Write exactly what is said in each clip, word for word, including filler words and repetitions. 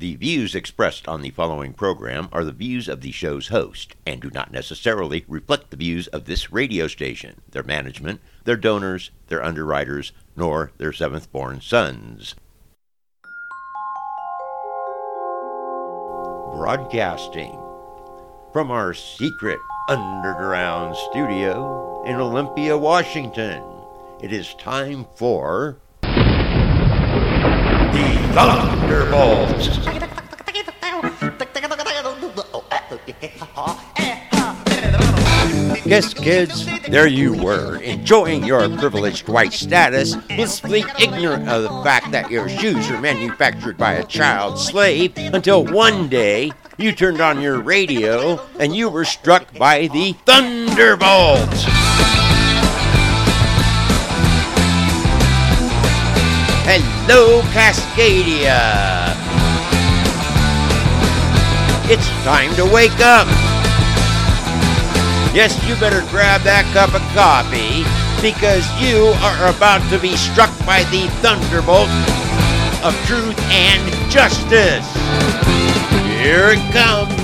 The views expressed on the following program are the views of the show's host and do not necessarily reflect the views of this radio station, their management, their donors, their underwriters, nor their seventh-born sons. Broadcasting from our secret underground studio in Olympia, Washington, it is time for the Thunderbolts. Yes, kids, there you were, enjoying your privileged white status, blissfully ignorant of the fact that your shoes are manufactured by a child slave, until one day you turned on your radio and you were struck by the Thunderbolts. Hello, Cascadia. It's time to wake up. Yes, you better grab that cup of coffee, because you are about to be struck by the thunderbolt of truth and justice. Here it comes.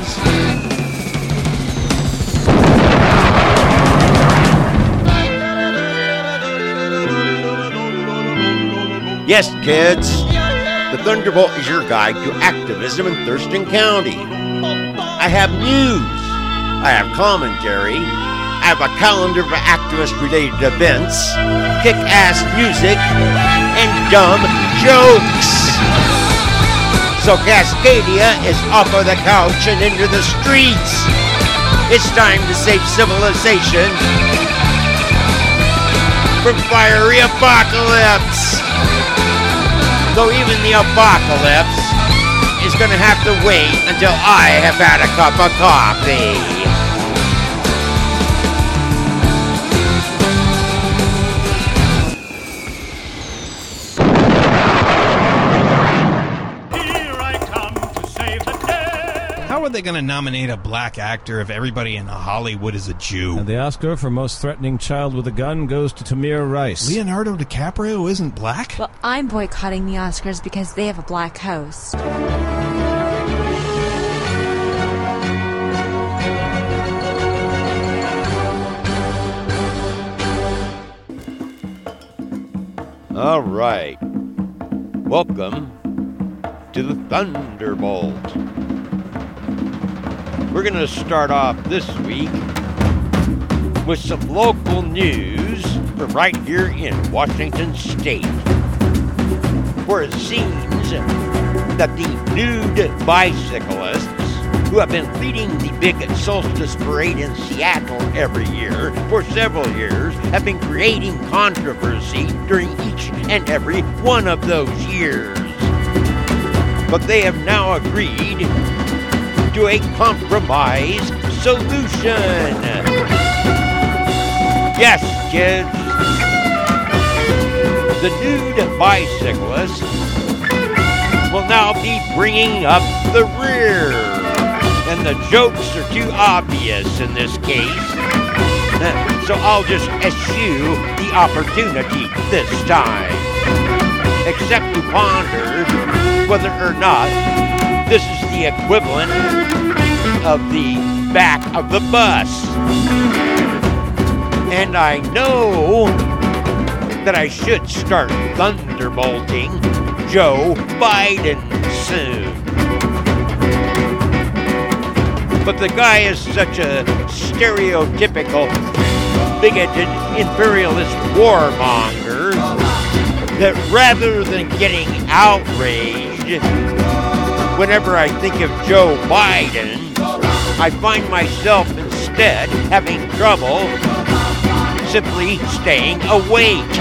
Yes, kids, the Thunderbolt is your guide to activism in Thurston County. I have news. I have commentary. I have a calendar of activist-related events, kick-ass music, and dumb jokes. So Cascadia is off of the couch and into the streets. It's time to save civilization from fiery apocalypse. Though even the apocalypse is going to have to wait until I have had a cup of coffee. How are they going to nominate a black actor if everybody in Hollywood is a Jew? And the Oscar for Most Threatening Child with a Gun goes to Tamir Rice. Leonardo DiCaprio isn't black? Well, I'm boycotting the Oscars because they have a black host. All right. Welcome to the Thunderbolt. We're going to start off this week with some local news from right here in Washington State, where it seems that the nude bicyclists who have been leading the big solstice parade in Seattle every year for several years have been creating controversy during each and every one of those years. But they have now agreed to a compromise solution. Yes, kids. The nude bicyclists will now be bringing up the rear. And the jokes are too obvious in this case. So I'll just eschew the opportunity this time. Except to ponder whether or not this is the equivalent of the back of the bus. And I know that I should start thunderbolting Joe Biden soon. But the guy is such a stereotypical, bigoted, imperialist warmonger that rather than getting outraged whenever I think of Joe Biden, I find myself instead having trouble simply staying awake.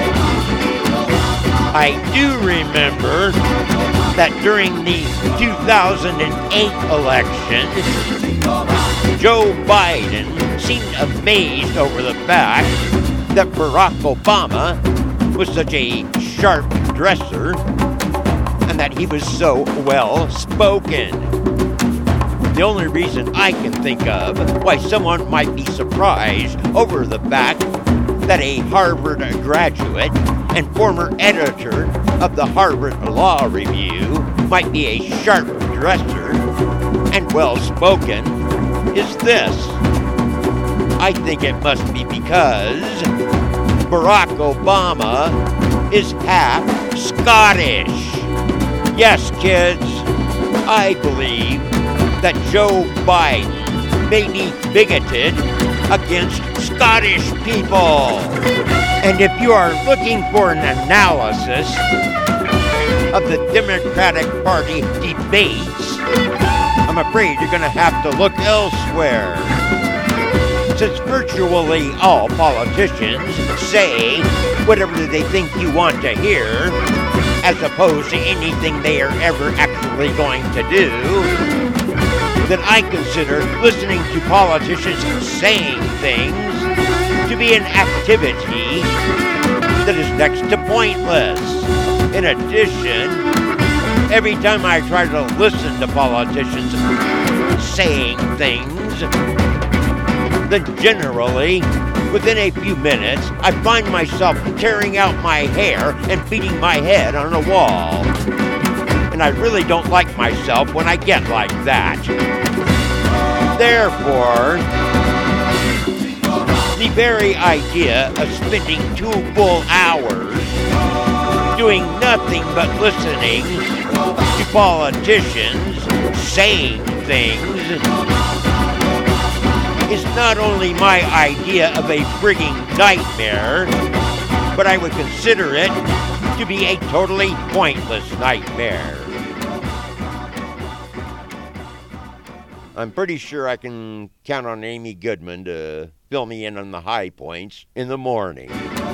I do remember that during the two thousand eight election, Joe Biden seemed amazed over the fact that Barack Obama was such a sharp dresser and that he was so well spoken. The only reason I can think of why someone might be surprised over the fact that a Harvard graduate and former editor of the Harvard Law Review might be a sharp dresser and well-spoken is this. I think it must be because Barack Obama is half Scottish. Yes, kids, I believe that Joe Biden may be bigoted against Scottish people. And if you are looking for an analysis of the Democratic Party debates, I'm afraid you're going to have to look elsewhere. Since virtually all politicians say whatever they think you want to hear, as opposed to anything they are ever actually going to do, then I consider listening to politicians saying things to be an activity that is next to pointless. In addition, every time I try to listen to politicians saying things, then generally, within a few minutes, I find myself tearing out my hair and beating my head on a wall. And I really don't like myself when I get like that. Therefore, the very idea of spending two full hours doing nothing but listening to politicians saying things is not only my idea of a frigging nightmare, but I would consider it to be a totally pointless nightmare. I'm pretty sure I can count on Amy Goodman to fill me in on the high points in the morning.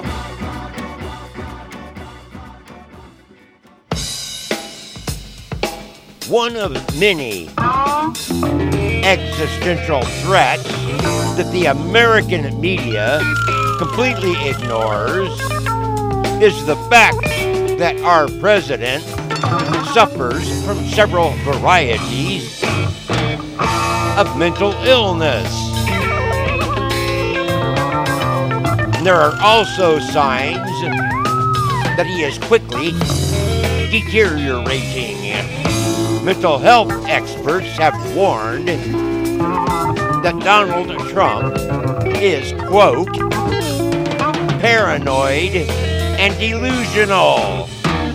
One of many existential threats that the American media completely ignores is the fact that our president suffers from several varieties of mental illness. There are also signs that he is quickly deteriorating. Mental health experts have warned that Donald Trump is, quote, paranoid and delusional.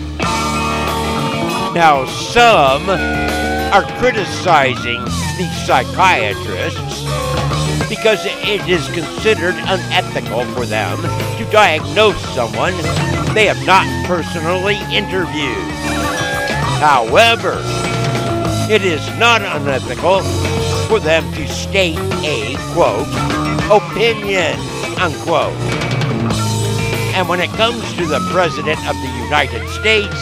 Now, some are criticizing these psychiatrists because it is considered unethical for them to diagnose someone they have not personally interviewed. However, it is not unethical for them to state a, quote, opinion, unquote. And when it comes to the President of the United States,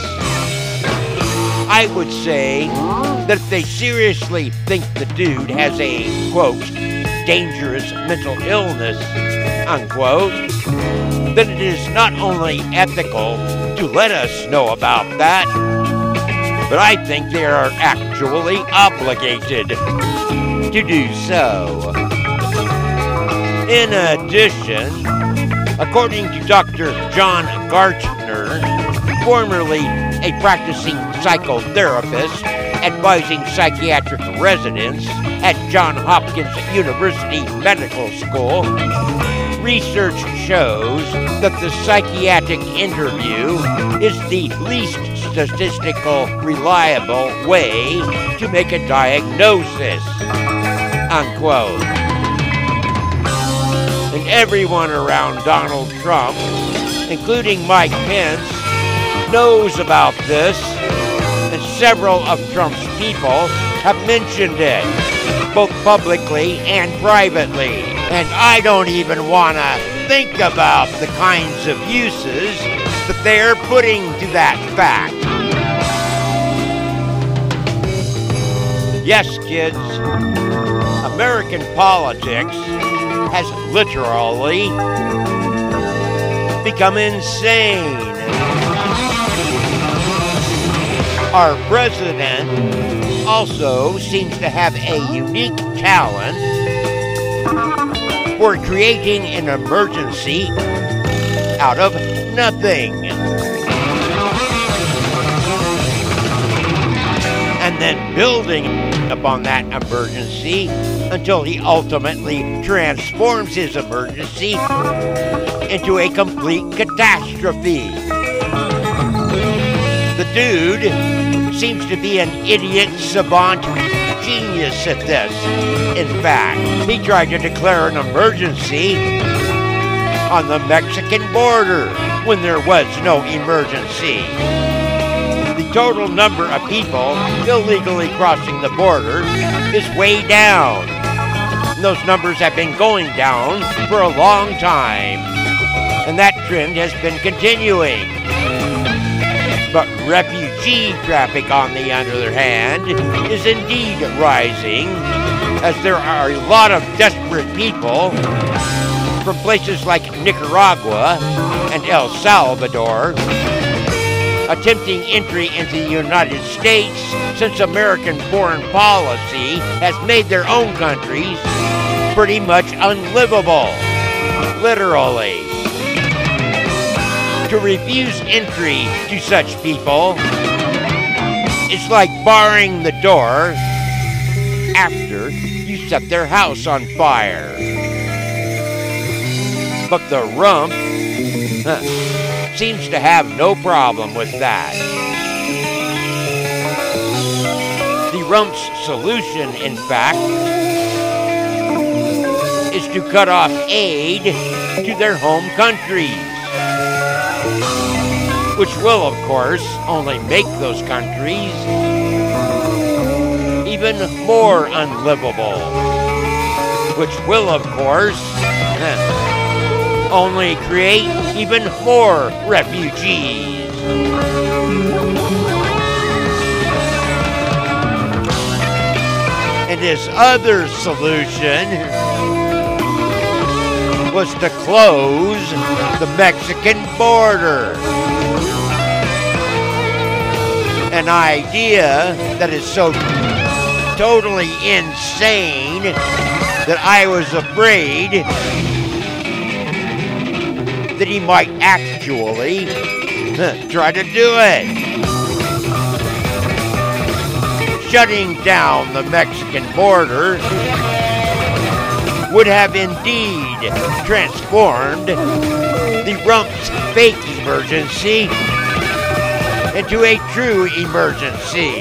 I would say that if they seriously think the dude has a, quote, dangerous mental illness, unquote, then it is not only ethical to let us know about that, but I think they are actually obligated to do so. In addition, according to Doctor John Gartner, formerly a practicing psychotherapist advising psychiatric residents at Johns Hopkins University Medical School, research shows that the psychiatric interview is the least statistical reliable way to make a diagnosis, unquote. And everyone around Donald Trump, including Mike Pence, knows about this, and several of Trump's people have mentioned it, both publicly and privately. And I don't even want to think about the kinds of uses that they are putting to that fact. Yes, kids, American politics has literally become insane. Our president also seems to have a unique talent for creating an emergency out of nothing. and then building upon that emergency until he ultimately transforms his emergency into a complete catastrophe. The dude seems to be an idiot savant genius at this. In fact, he tried to declare an emergency on the Mexican border when there was no emergency. The total number of people illegally crossing the border is way down. And those numbers have been going down for a long time, and that trend has been continuing. But refugee traffic, on the other hand, is indeed rising, as there are a lot of desperate people from places like Nicaragua and El Salvador attempting entry into the United States, since American foreign policy has made their own countries pretty much unlivable, literally. To refuse entry to such people is like barring the door after you set their house on fire. But the rump huh, seems to have no problem with that. The rump's solution, in fact, is to cut off aid to their home countries, which will, of course, only make those countries even more unlivable, which will, of course, only create even more refugees. And his other solution was to close the Mexican border. An idea that is so totally insane that I was afraid that he might actually try to do it. Shutting down the Mexican border would have indeed transformed the rump's fake emergency into a true emergency.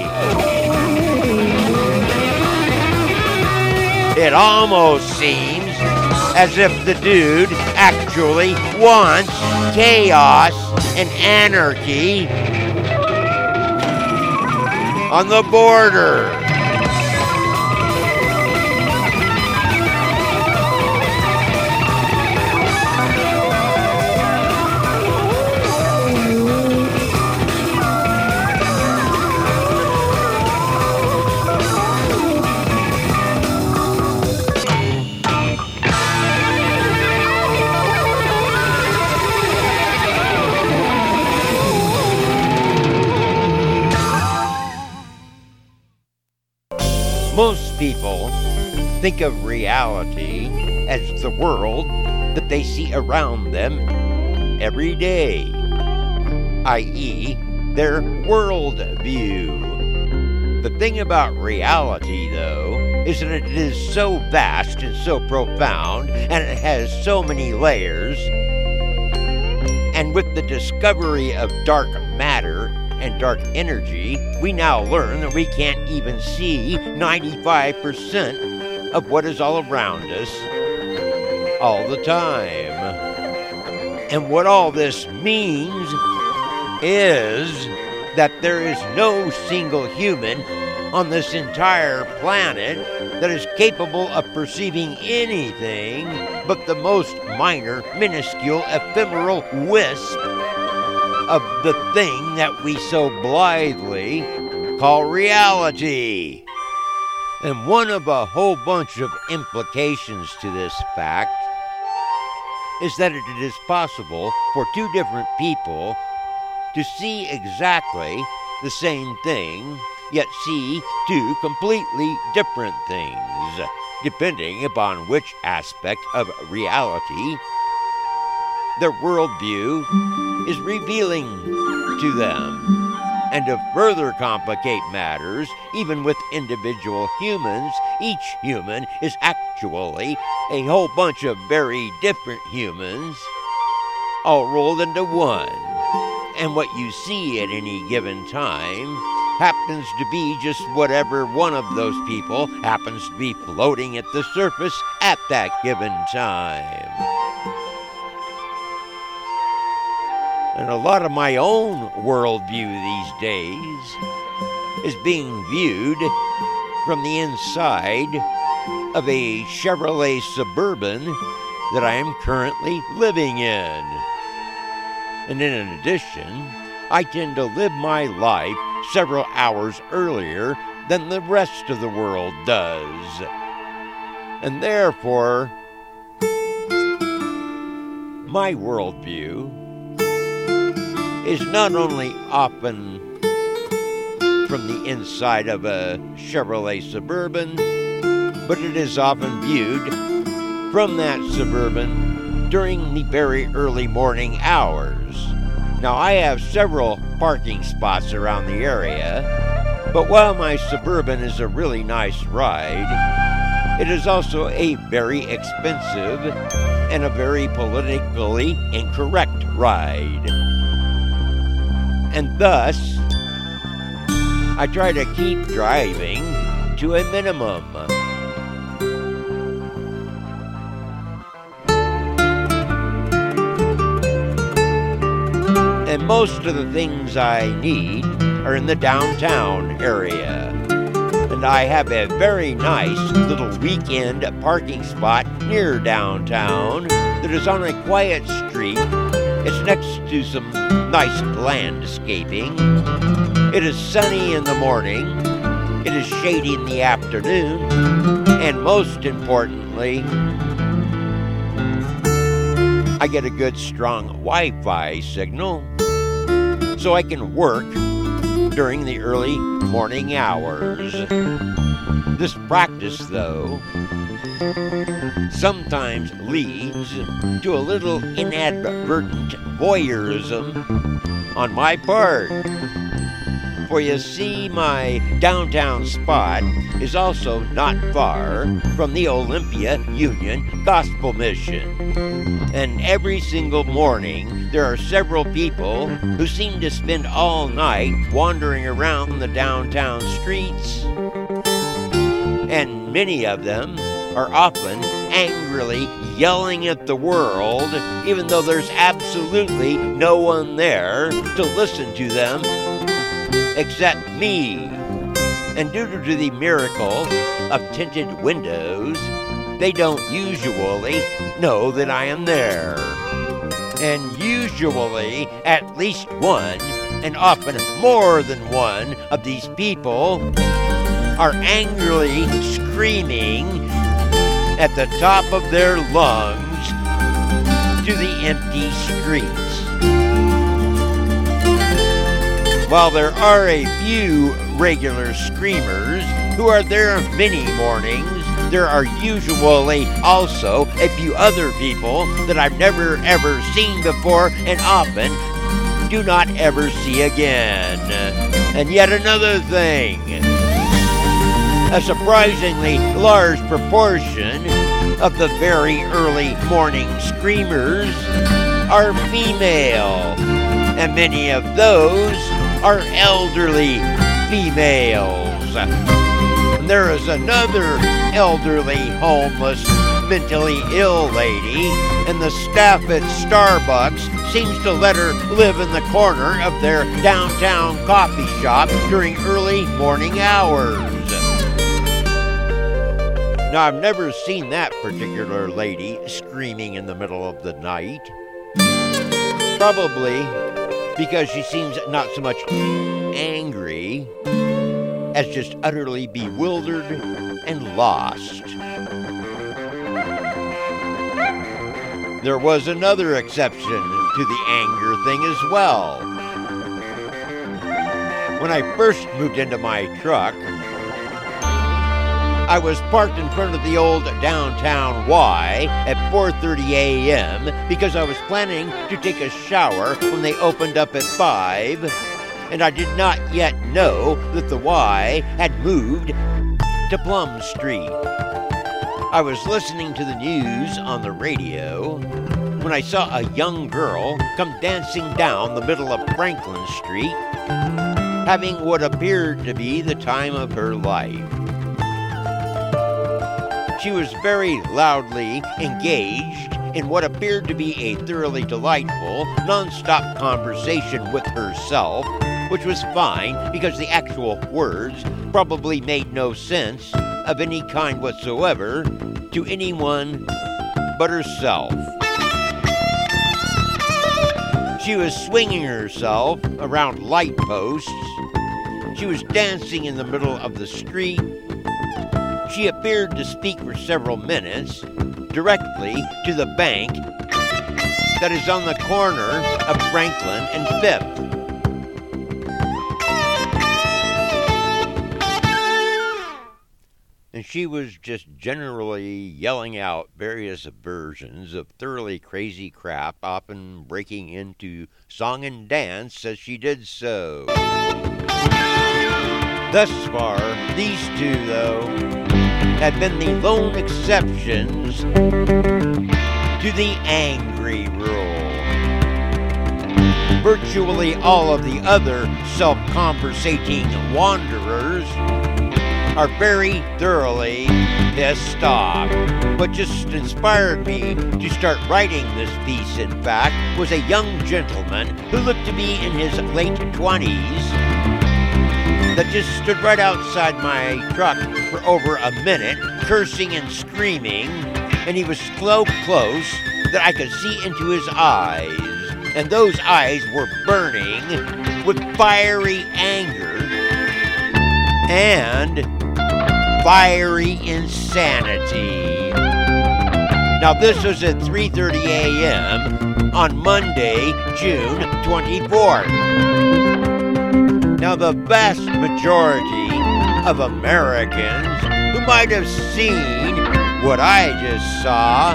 It almost seems as if the dude actually wants chaos and anarchy on the border. Most people think of reality as the world that they see around them every day, that is their world view. The thing about reality, though, is that it is so vast and so profound, and it has so many layers. And with the discovery of dark matter and dark energy, we now learn that we can't even see ninety-five percent of what is all around us all the time. And what all this means is that there is no single human on this entire planet that is capable of perceiving anything but the most minor, minuscule, ephemeral wisp of the thing that we so blithely call reality. And one of a whole bunch of implications to this fact is that it is possible for two different people to see exactly the same thing, yet see two completely different things, depending upon which aspect of reality their worldview is revealing to them. And to further complicate matters, even with individual humans, each human is actually a whole bunch of very different humans, all rolled into one. And what you see at any given time happens to be just whatever one of those people happens to be floating at the surface at that given time. And a lot of my own worldview these days is being viewed from the inside of a Chevrolet Suburban that I am currently living in. And in addition, I tend to live my life several hours earlier than the rest of the world does. And therefore, my worldview is not only often from the inside of a Chevrolet Suburban, but it is often viewed from that Suburban during the very early morning hours. Now, I have several parking spots around the area, but while my Suburban is a really nice ride, it is also a very expensive and a very politically incorrect ride. And thus, I try to keep driving to a minimum. And most of the things I need are in the downtown area. And I have a very nice little weekend parking spot near downtown that is on a quiet street. It's next to some nice landscaping. It is sunny in the morning. It is shady in the afternoon. And most importantly, I get a good strong Wi-Fi signal so I can work during the early morning hours. This practice, though, sometimes leads to a little inadvertent voyeurism on my part. For you see, my downtown spot is also not far from the Olympia Union Gospel Mission. And every single morning, there are several people who seem to spend all night wandering around the downtown streets. And many of them are often angrily yelling at the world, even though there's absolutely no one there to listen to them except me. And due to the miracle of tinted windows, they don't usually know that I am there. And usually, at least one, and often more than one, of these people are angrily screaming at the top of their lungs to the empty streets. While there are a few regular screamers who are there many mornings, there are usually also a few other people that I've never ever seen before and often do not ever see again. And yet another thing, a surprisingly large proportion of the very early morning screamers are female, and many of those are elderly females. And there is another elderly, homeless, mentally ill lady, and the staff at Starbucks seems to let her live in the corner of their downtown coffee shop during early morning hours. Now, I've never seen that particular lady screaming in the middle of the night. Probably because she seems not so much angry as just utterly bewildered and lost. There was another exception to the anger thing as well. When I first moved into my truck, I was parked in front of the old downtown Y at four thirty a.m. because I was planning to take a shower when they opened up at five, and I did not yet know that the Y had moved to Plum Street. I was listening to the news on the radio when I saw a young girl come dancing down the middle of Franklin Street, having what appeared to be the time of her life. She was very loudly engaged in what appeared to be a thoroughly delightful, non-stop conversation with herself, which was fine because the actual words probably made no sense of any kind whatsoever to anyone but herself. She was swinging herself around light posts. She was dancing in the middle of the street. She appeared to speak for several minutes directly to the bank that is on the corner of Franklin and Fifth. And she was just generally yelling out various versions of thoroughly crazy crap, often breaking into song and dance as she did so. Thus far, these two, though, have been the lone exceptions to the angry rule. Virtually all of the other self-conversating wanderers are very thoroughly pissed off. What just inspired me to start writing this piece, in fact, was a young gentleman who looked to be in his late twenties that just stood right outside my truck for over a minute, cursing and screaming, and he was so close that I could see into his eyes, and those eyes were burning with fiery anger and fiery insanity. Now this was at three thirty a.m. on Monday, June twenty-fourth. Now the vast majority of Americans who might have seen what I just saw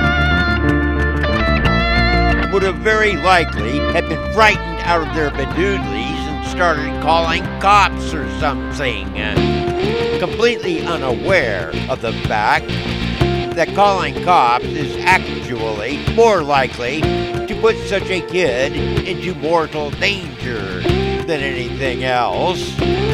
would have very likely have been frightened out of their bedoodlies and started calling cops or something, completely unaware of the fact that calling cops is actually more likely to put such a kid into mortal danger than anything else.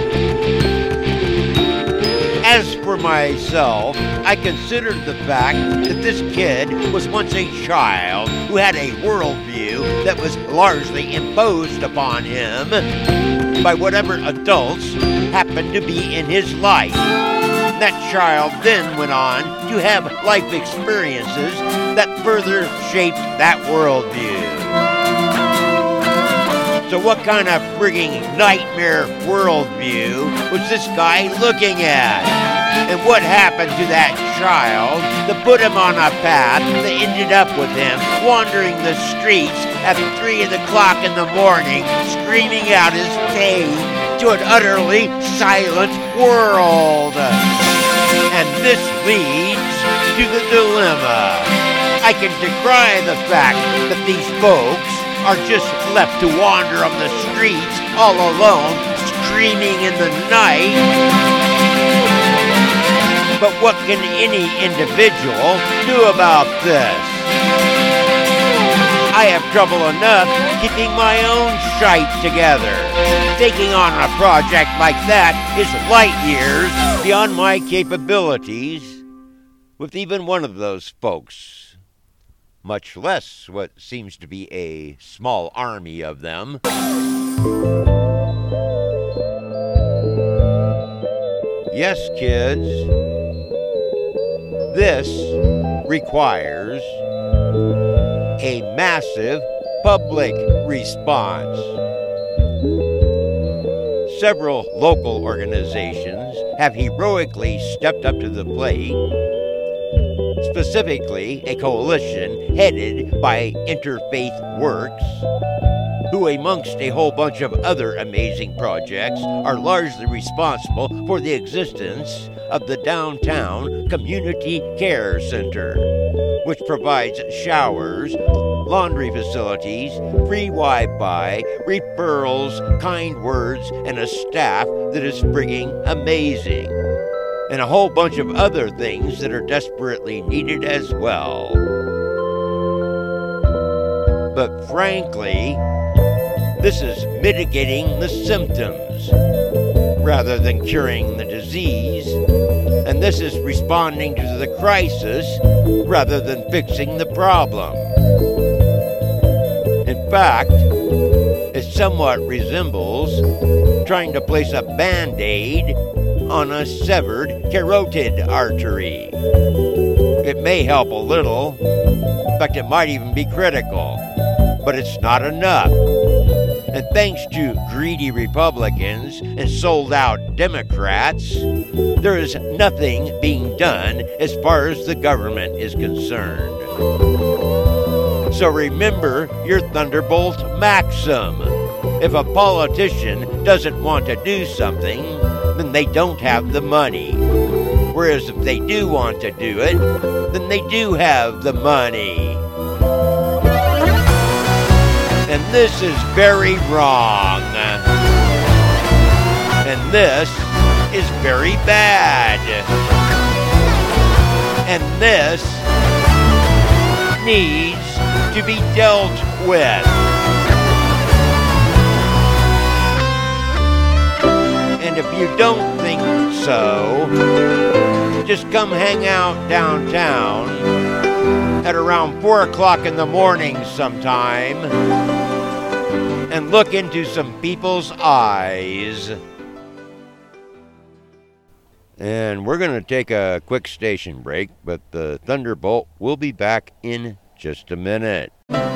As for myself, I considered the fact that this kid was once a child who had a worldview that was largely imposed upon him by whatever adults happened to be in his life. That child then went on to have life experiences that further shaped that worldview. So what kind of frigging nightmare worldview was this guy looking at? And what happened to that child that put him on a path that ended up with him wandering the streets at three o'clock in the morning, screaming out his pain to an utterly silent world? And this leads to the dilemma. I can decry the fact that these folks are just left to wander on the streets all alone, screaming in the night. But what can any individual do about this? I have trouble enough keeping my own shite together. Taking on a project like that is light years beyond my capabilities with even one of those folks. Much less what seems to be a small army of them. Yes, kids, this requires a massive public response. Several local organizations have heroically stepped up to the plate. Specifically, a coalition headed by Interfaith Works who amongst a whole bunch of other amazing projects are largely responsible for the existence of the Downtown Community Care Center, which provides showers, laundry facilities, free Wi-Fi, referrals, kind words, and a staff that is frigging amazing. And a whole bunch of other things that are desperately needed as well. But frankly, this is mitigating the symptoms rather than curing the disease. And this is responding to the crisis rather than fixing the problem. In fact, it somewhat resembles trying to place a Band-Aid on a severed carotid artery. It may help a little, in fact it might even be critical, but it's not enough. And thanks to greedy Republicans and sold-out Democrats, there is nothing being done as far as the government is concerned. So remember your Thunderbolt maxim. If a politician doesn't want to do something, then they don't have the money. Whereas if they do want to do it, then they do have the money. And this is very wrong. And this is very bad. And this needs to be dealt with. And if you don't think so, just come hang out downtown at around four o'clock in the morning sometime and look into some people's eyes. And we're going to take a quick station break, but the Thunderbolt will be back in just a minute.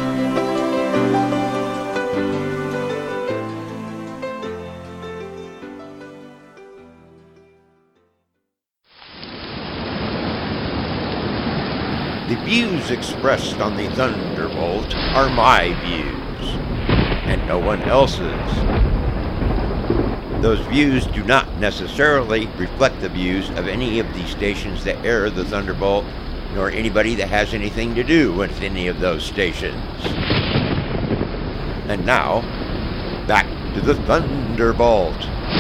The views expressed on the Thunderbolt are my views, and no one else's. Those views do not necessarily reflect the views of any of the stations that air the Thunderbolt, nor anybody that has anything to do with any of those stations. And now, back to the Thunderbolt.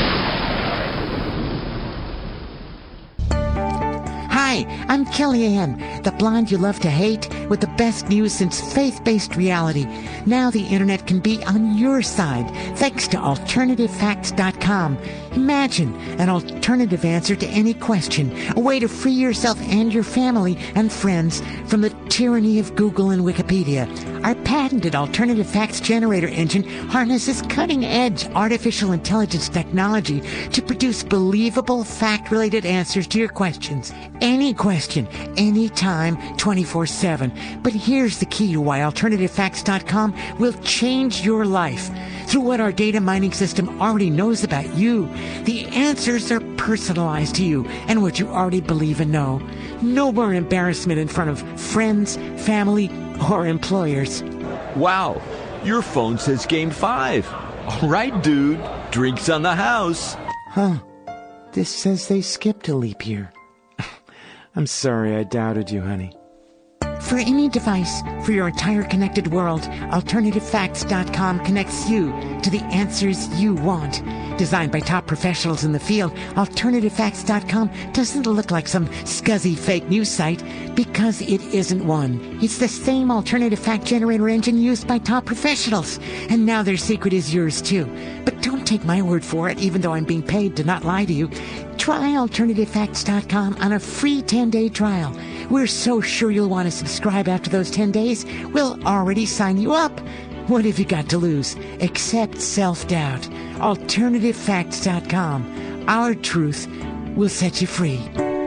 Hi, I'm Kellyanne, the blonde you love to hate, with the best news since faith-based reality. Now the internet can be on your side, thanks to alternative facts dot com. Imagine an alternative answer to any question, a way to free yourself and your family and friends from the tyranny of Google and Wikipedia. Our patented alternative facts generator engine harnesses cutting-edge artificial intelligence technology to produce believable fact-related answers to your questions. Any question, anytime, twenty-four seven. But here's the key to why alternative facts dot com will change your life. Through what our data mining system already knows about you, the answers are personalized to you and what you already believe and know. No more embarrassment in front of friends, family, or employers. Wow, your phone says game five. All right, dude, drinks on the house. Huh, this says they skipped a leap year. I'm sorry I doubted you, honey. For any device, for your entire connected world, alternative facts dot com connects you to the answers you want. Designed by top professionals in the field, alternative facts dot com doesn't look like some scuzzy fake news site because it isn't one. It's the same alternative fact generator engine used by top professionals, and now their secret is yours too. But don't take my word for it, even though I'm being paid to not lie to you. Try alternative facts dot com on a free ten-day trial. We're so sure you'll want to subscribe after those ten days, we'll already sign you up. What have you got to lose? Except self-doubt. alternative facts dot com. Our truth will set you free.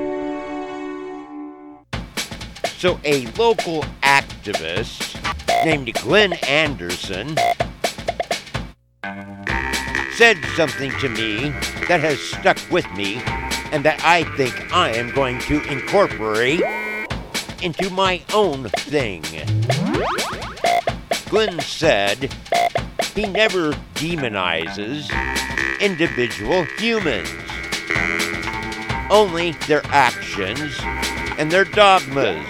So a local activist named Glenn Anderson said something to me that has stuck with me and that I think I am going to incorporate into my own thing. Glenn said he never demonizes individual humans, only their actions and their dogmas.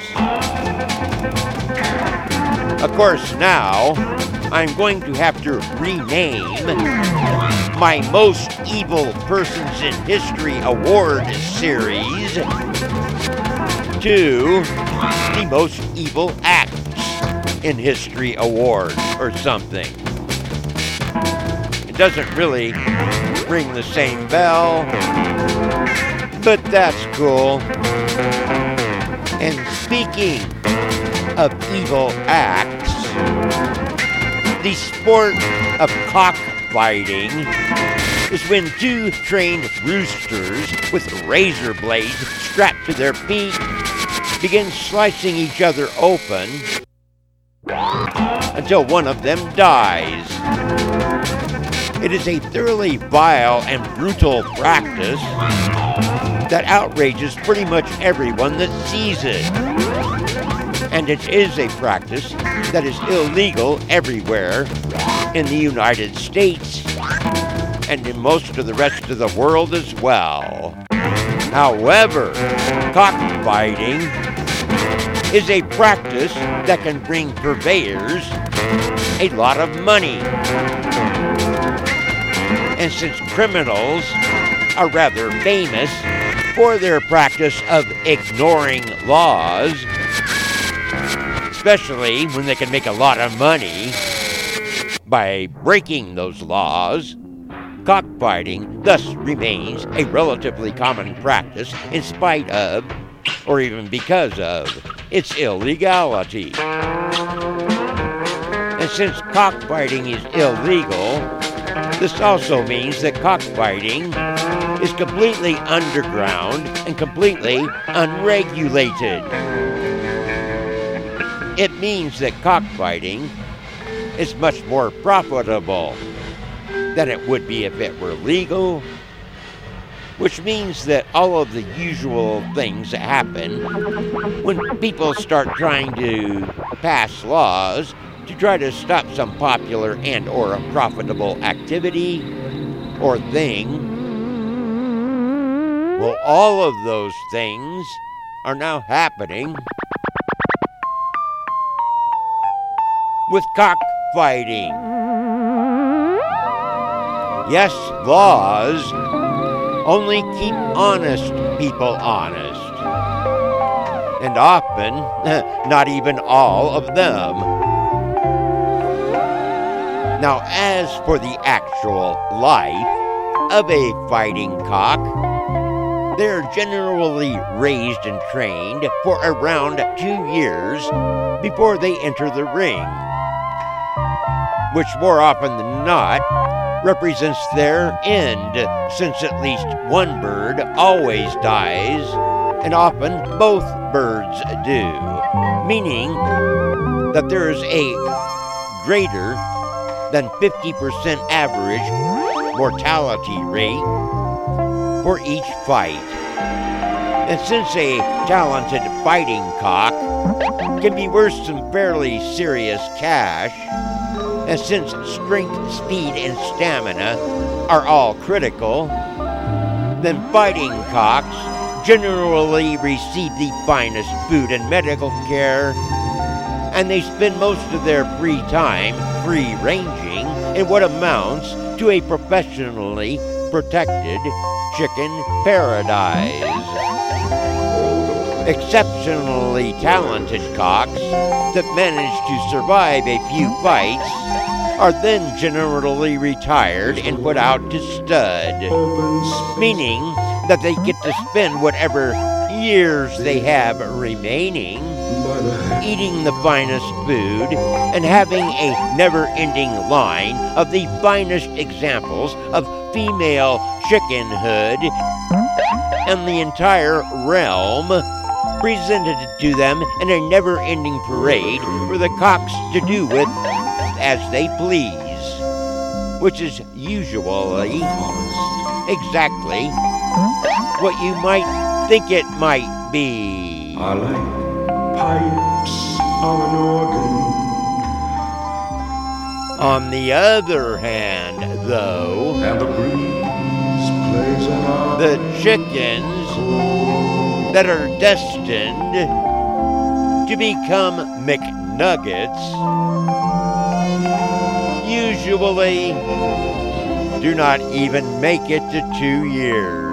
Of course, now I'm going to have to rename my Most Evil Persons in History Award series to the Most Evil Acts in History Award or something. It doesn't really ring the same bell, but that's cool. And speaking of evil acts, the sport of cockfighting is when two trained roosters with razor blades strapped to their feet begin slicing each other open until one of them dies. It is a thoroughly vile and brutal practice that outrages pretty much everyone that sees it. And it is a practice that is illegal everywhere in the United States and in most of the rest of the world as well. However, cockfighting is a practice that can bring purveyors a lot of money. And since criminals are rather famous for their practice of ignoring laws, especially when they can make a lot of money by breaking those laws, cockfighting thus remains a relatively common practice in spite of, or even because of, its illegality. And since cockfighting is illegal, this also means that cockfighting is completely underground and completely unregulated. It means that cockfighting is much more profitable than it would be if it were legal, which means that all of the usual things that happen when people start trying to pass laws to try to stop some popular and or a profitable activity or thing, well, all of those things are now happening with cockfighting. Yes, laws only keep honest people honest, and often not even all of them. Now, as for the actual life of a fighting cock, they're generally raised and trained for around two years before they enter the ring, which more often than not represents their end, since at least one bird always dies, and often both birds do, meaning that there is a greater than fifty percent average mortality rate for each fight. And since a talented fighting cock can be worth some fairly serious cash, and since strength, speed, and stamina are all critical, then fighting cocks generally receive the finest food and medical care, and they spend most of their free time free-ranging in what amounts to a professionally protected chicken paradise. Exceptionally talented cocks that manage to survive a few fights are then generally retired and put out to stud, meaning that they get to spend whatever years they have remaining eating the finest food and having a never-ending line of the finest examples of female chickenhood and the entire realm presented to them in a never-ending parade for the cocks to do with as they please, which is usually exactly what you might think it might be. I like pipes on an organ. On the other hand, though, And the breeze plays on the chickens that are destined to become McNuggets usually do not even make it to two years.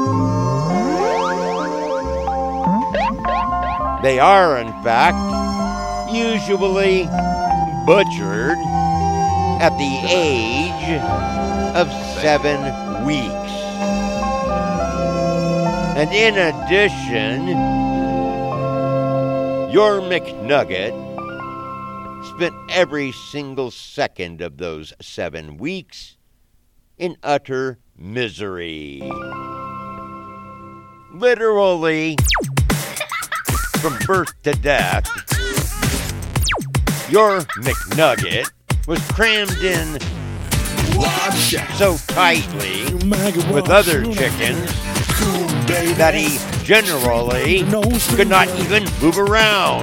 They are, in fact, usually butchered at the age of seven weeks. And in addition, your McNugget spent every single second of those seven weeks in utter misery. Literally, from birth to death, your McNugget was crammed in so tightly with other chickens that he generally could not even move around.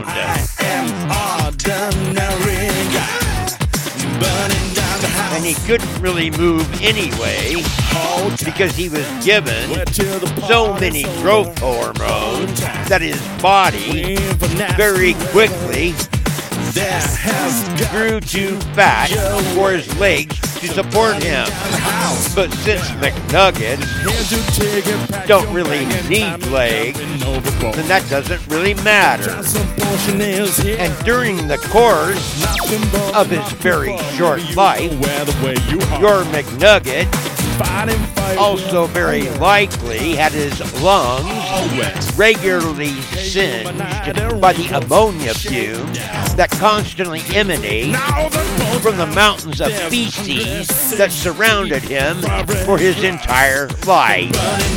And he couldn't really move anyway because he was given so many growth hormones that his body very quickly grew too fat for his legs to support him. But since McNuggets don't really need legs, then that doesn't really matter. And during the course of his very short life, your McNugget also very likely had his lungs regularly singed by the ammonia fumes that constantly emanate from the mountains of feces that surrounded him for his entire life.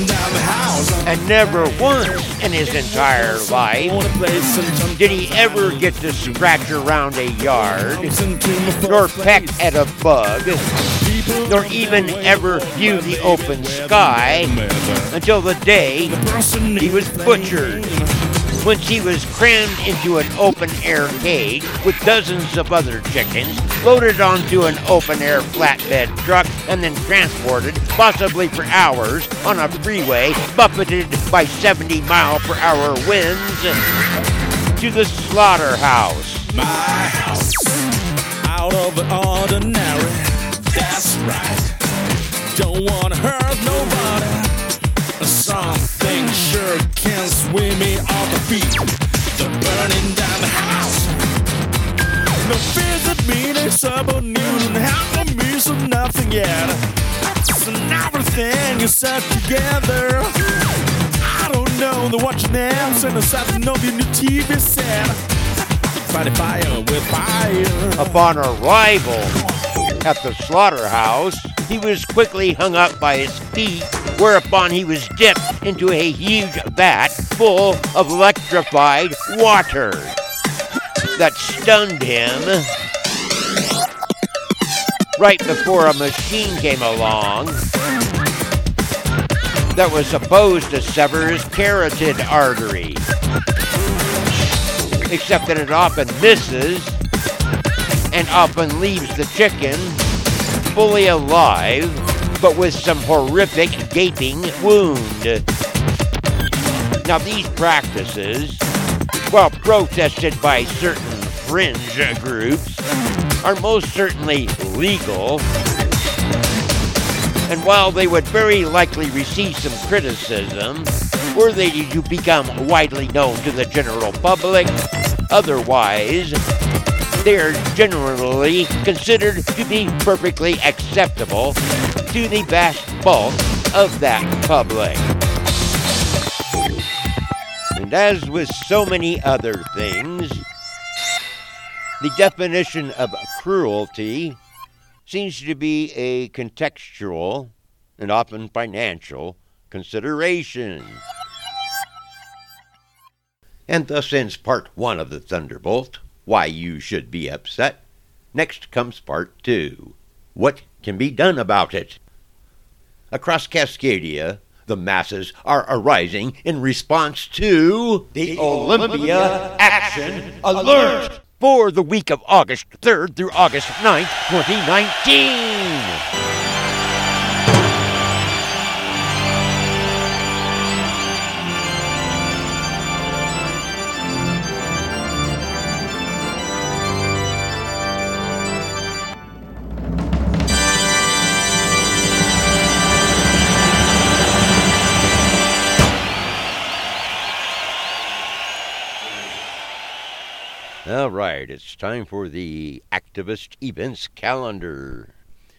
And never once in his entire life did he ever get to scratch around a yard, nor peck at a bug, nor even ever view the open sky until the day he was butchered. Once he was crammed into an open-air cage with dozens of other chickens, loaded onto an open-air flatbed truck, and then transported, possibly for hours, on a freeway buffeted by seventy mile per hour winds, to the slaughterhouse. My house, out of the ordinary, that's right. Don't wanna hurt nobody. Something sure can swim me off the feet. The burning down the house. No visit meetings about Newton. How to me so nothing yet. So everything is set together. I don't know the watch names and the something of your new T V set. Fighting fire with fire. Upon arrival at the slaughterhouse, he was quickly hung up by his feet, whereupon he was dipped into a huge vat full of electrified water that stunned him right before a machine came along that was supposed to sever his carotid artery. Except that it often misses and often leaves the chicken fully alive, but with some horrific gaping wound. Now these practices, while protested by certain fringe groups, are most certainly legal, and while they would very likely receive some criticism were they to become widely known to the general public, otherwise they are generally considered to be perfectly acceptable to the vast bulk of that public. And as with so many other things, the definition of cruelty seems to be a contextual and often financial consideration. And thus ends part one of the Thunderbolt, Why You Should Be Upset. Next comes part two, What Can Be Done About It? Across Cascadia, the masses are arising in response to the Olympia Action Alert! for the week of August third through August ninth, twenty nineteen. All right, it's time for the Activist Events Calendar.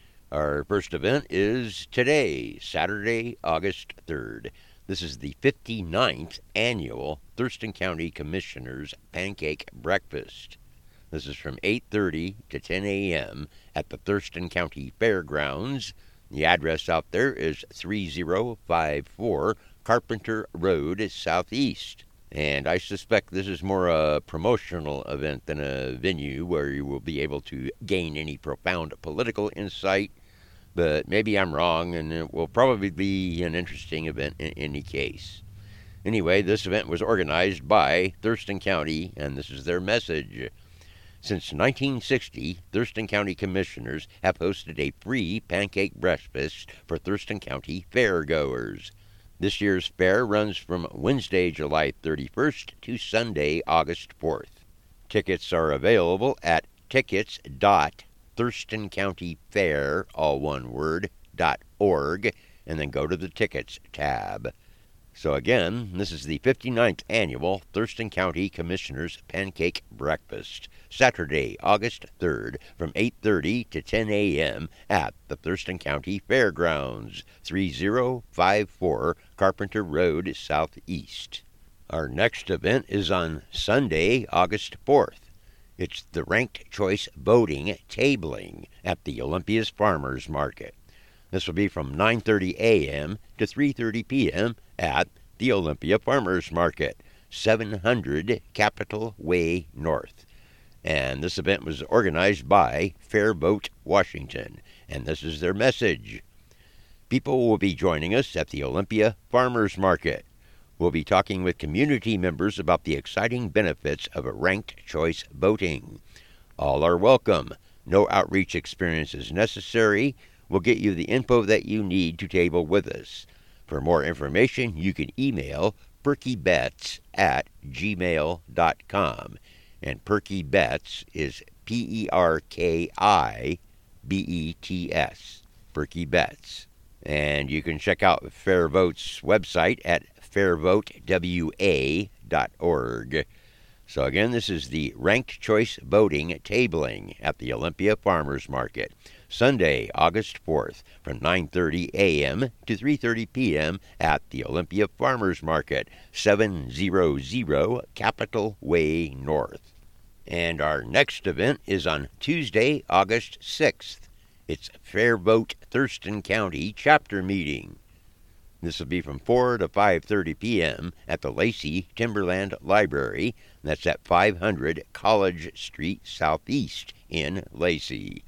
Our first event is today, Saturday, August third. This is the fifty-ninth Annual Thurston County Commissioners Pancake Breakfast. This is from eight thirty to ten a.m. at the Thurston County Fairgrounds. The address out there is three oh five four Carpenter Road, Southeast. And I suspect this is more a promotional event than a venue where you will be able to gain any profound political insight. But maybe I'm wrong, and it will probably be an interesting event in any case. Anyway, this event was organized by Thurston County, and this is their message. Since nineteen sixty, Thurston County Commissioners have hosted a free pancake breakfast for Thurston County fairgoers. This year's fair runs from Wednesday, July thirty-first to Sunday, August fourth. Tickets are available at tickets dot thurston county fair, all one word, dot org, and then go to the Tickets tab. So again, this is the fifty-ninth Annual Thurston County Commissioners Pancake Breakfast, Saturday, August third, from eight thirty to ten a.m. at the Thurston County Fairgrounds, three oh five four Carpenter Road, Southeast. Our next event is on Sunday, August fourth. It's the Ranked Choice Voting Tabling at the Olympia's Farmers Market. This will be from nine thirty a.m. to three thirty p.m. at the Olympia Farmers Market, seven hundred Capitol Way North. And this event was organized by Fair Vote Washington, and this is their message. People will be joining us at the Olympia Farmers Market. We'll be talking with community members about the exciting benefits of a ranked choice voting. All are welcome. No outreach experience is necessary. We'll get you the info that you need to table with us. For more information, you can email perkybets at gmail dot com. And Perky Bets is P E R K I B E T S, Perky Bets. And you can check out Fair Vote's website at fair vote w a dot org. So again, this is the Ranked Choice Voting Tabling at the Olympia Farmers Market, Sunday, August fourth, from nine thirty a.m. to three thirty p.m. at the Olympia Farmers Market, seven hundred Capitol Way North. And our next event is on Tuesday, August sixth. It's Fair Vote Thurston County Chapter Meeting. This will be from four to five thirty p.m. at the Lacey Timberland Library. That's at five hundred College Street Southeast in Lacey.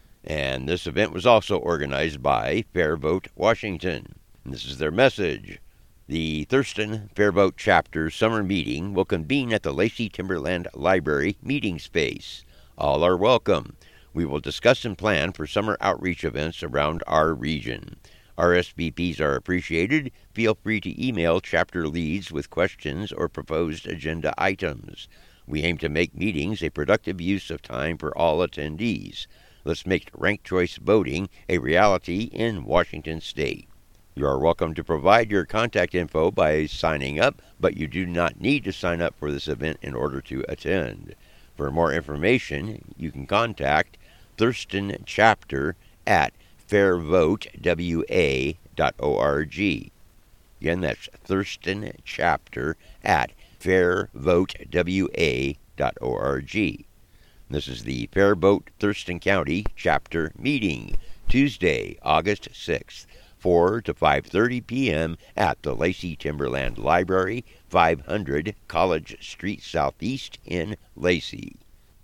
And this event was also organized by Fair Vote Washington. And this is their message. The Thurston Fair Vote Chapter Summer Meeting will convene at the Lacey Timberland Library meeting space. All are welcome. We will discuss and plan for summer outreach events around our region. R S V Ps are appreciated. Feel free to email chapter leads with questions or proposed agenda items. We aim to make meetings a productive use of time for all attendees. Let's make ranked choice voting a reality in Washington State. You are welcome to provide your contact info by signing up, but you do not need to sign up for this event in order to attend. For more information, you can contact Thurston Chapter at fair vote w a dot org. Again, that's Thurston Chapter at fair vote w a dot org. This is the Fair Vote Thurston County Chapter Meeting, Tuesday, August sixth, four to five thirty p.m. at the Lacey Timberland Library, five hundred College Street Southeast in Lacey.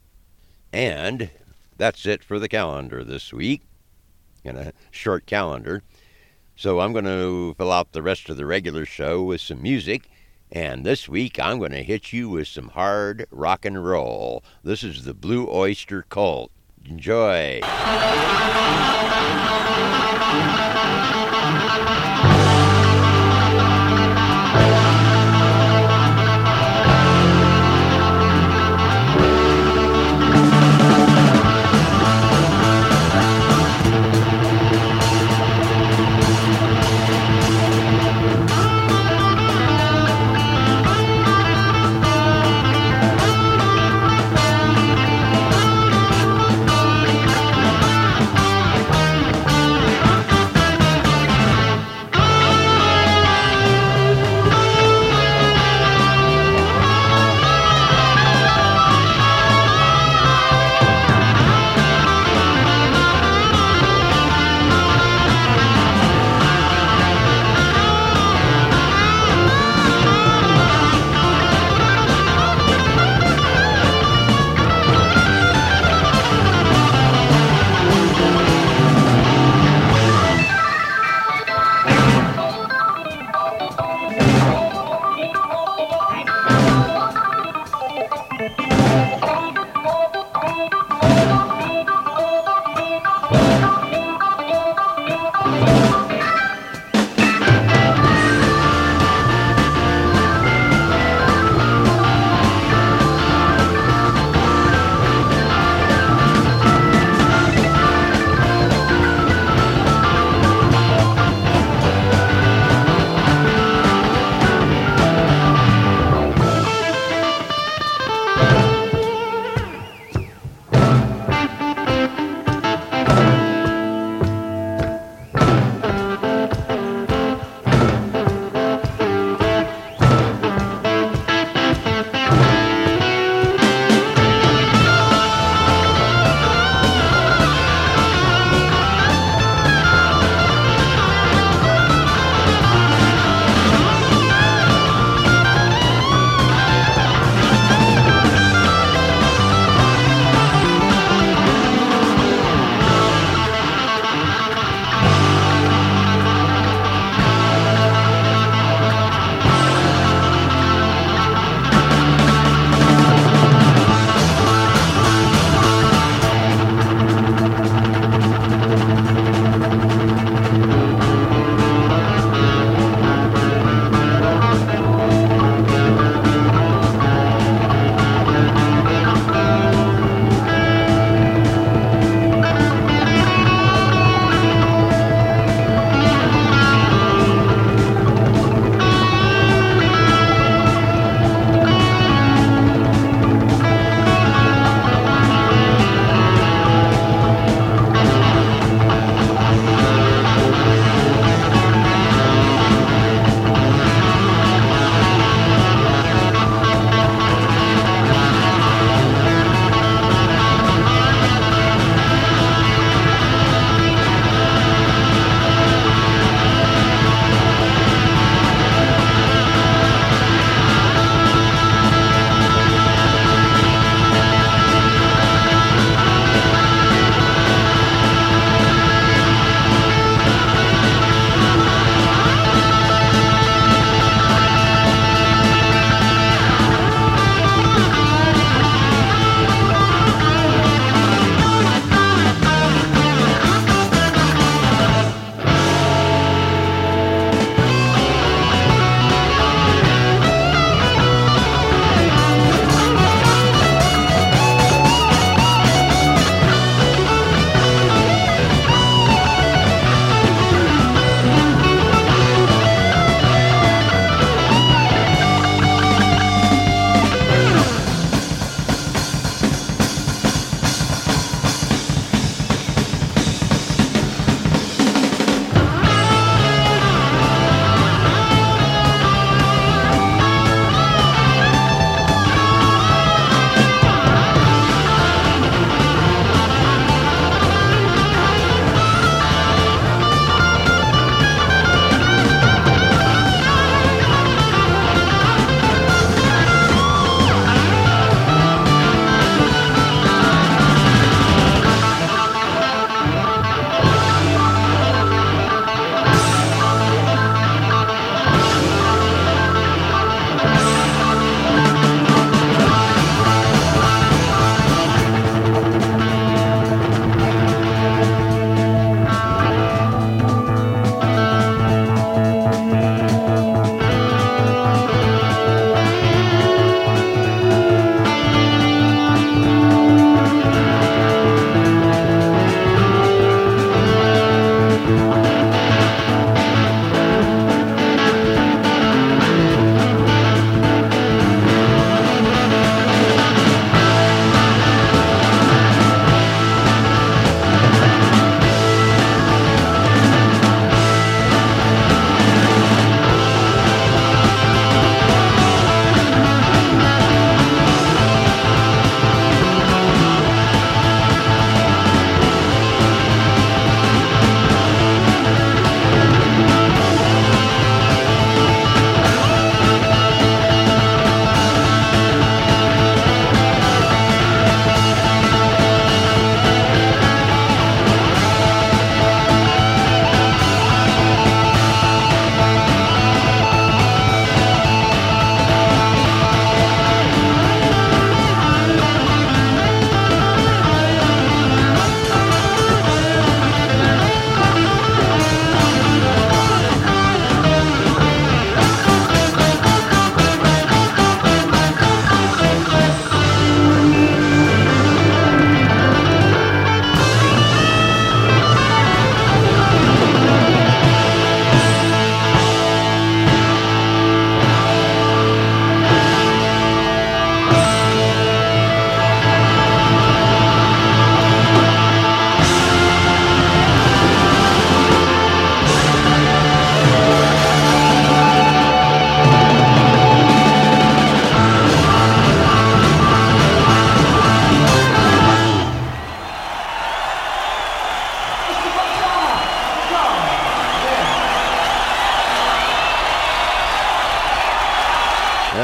And that's it for the calendar this week. In a short calendar. So I'm going to fill out the rest of the regular show with some music. And this week I'm going to hit you with some hard rock and roll. This is the Blue Oyster Cult. Enjoy. Thank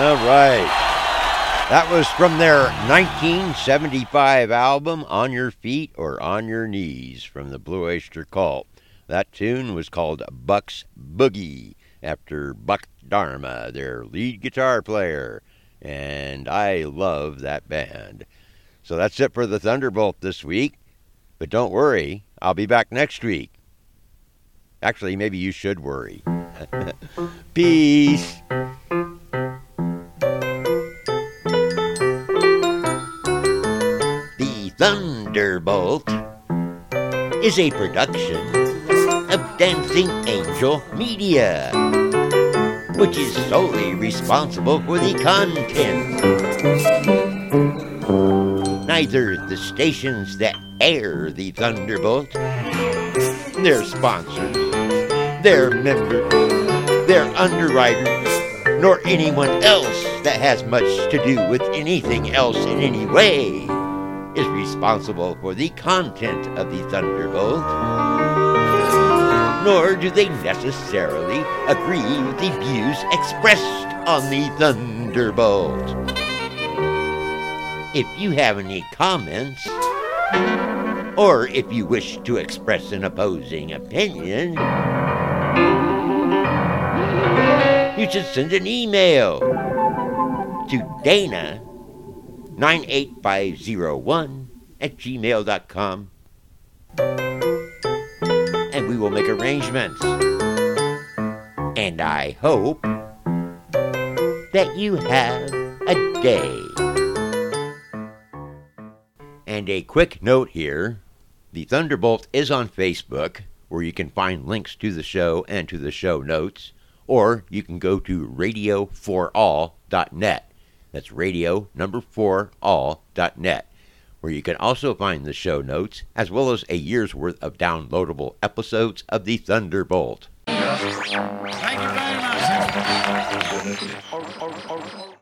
All right. That was from their nineteen seventy-five album, On Your Feet or On Your Knees, from the Blue Oyster Cult. That tune was called Buck's Boogie, after Buck Dharma, their lead guitar player. And I love that band. So that's it for the Thunderbolt this week. But don't worry, I'll be back next week. Actually, maybe you should worry. Peace. The Thunderbolt is a production of Dancing Angel Media, which is solely responsible for the content. Neither the stations that air the Thunderbolt, their sponsors, their members, their underwriters, nor anyone else that has much to do with anything else in any way is responsible for the content of the Thunderbolt, nor do they necessarily agree with the views expressed on the Thunderbolt. If you have any comments, or if you wish to express an opposing opinion, you should send an email to Dana nine eight five zero one at gmail dot com, and we will make arrangements. And I hope that you have a day. And a quick note here, the Thunderbolt is on Facebook, where you can find links to the show and to the show notes, or you can go to radio for all dot net. That's radio number four all dot net, where you can also find the show notes, as well as a year's worth of downloadable episodes of the Thunderbolt. Thank you very